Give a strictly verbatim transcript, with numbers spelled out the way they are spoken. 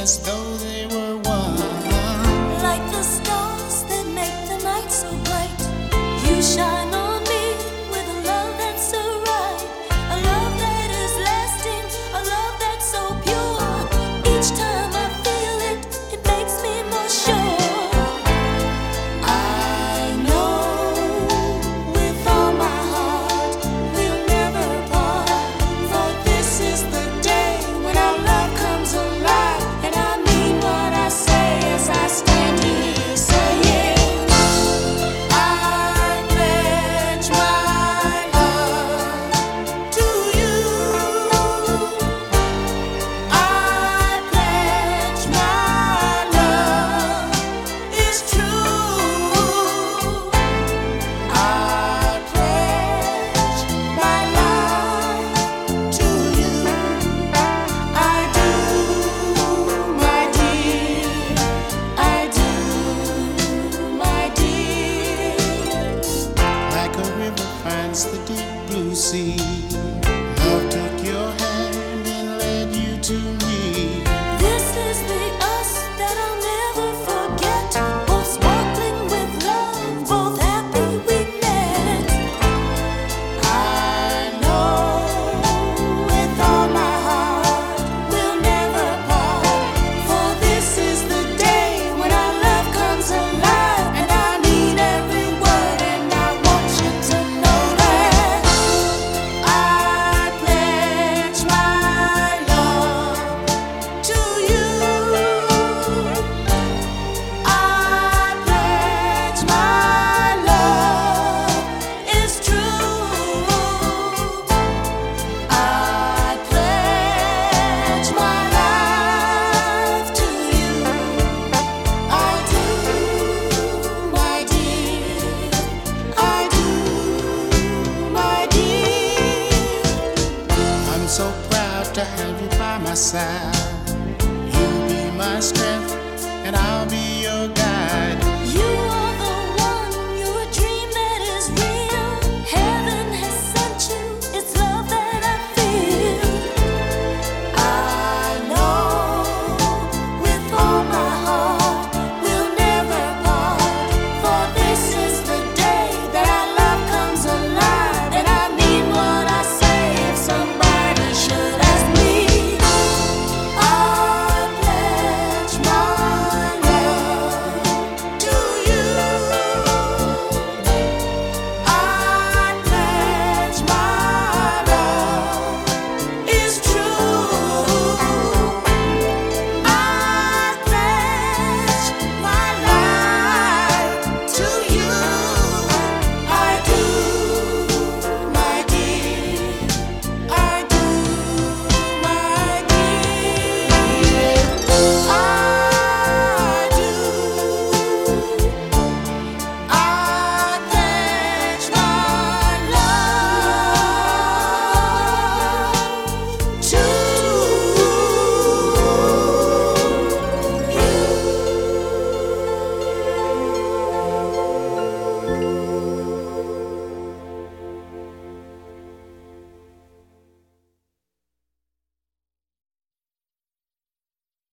as though they were one. Like the stars that make the night so bright, you shine on me with a love that's so right, a love that is lasting, a love that's so pure. Each time I feel it, it makes me more sure. I know with all my heart we'll never part, for this is the day when our love comes alive, and I mean what I say as I stand here saying, I pledge my love to you. I pledge my love is true. I pledge my life to you. I do, my dear. I do, my dear. Like a river finds the deep blue sea, love took your hand and led you to me. This is the us that I'll never forget. Both sparkling with love, both happy we met. I know with all my heart we'll never part, for this is the day when our love comes alive, and I mean every word, and I want you to know that I pledge my love to you. I pledge my love is true. I pledge my life to you. I do, my dear. I do, my dear. I'm so proud to have you by my side. You'll be my strength and I'll be your guide. You